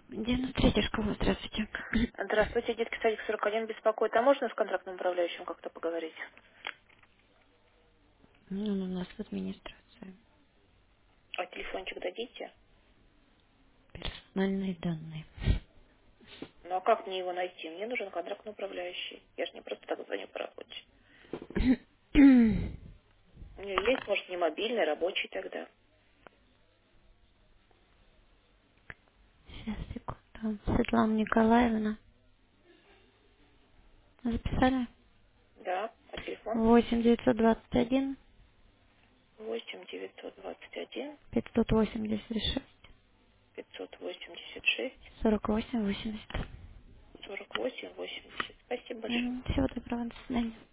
93 школа, здравствуйте. Здравствуйте, детский садик 41 беспокоит. А можно с контрактным управляющим как-то поговорить? Ну, он у нас в администрации. А телефончик дадите? Персональные данные. Ну а как мне его найти? Мне нужен контрактный управляющий. Я же не просто так звоню по работе. У нее есть, может, не мобильный, рабочий тогда. Сейчас, секунду. Светлана Николаевна. Записали? Да, а телефон? 8 921 8 921 586 586 48 80. 48 80. Спасибо большое. Всего доброго, до свидания.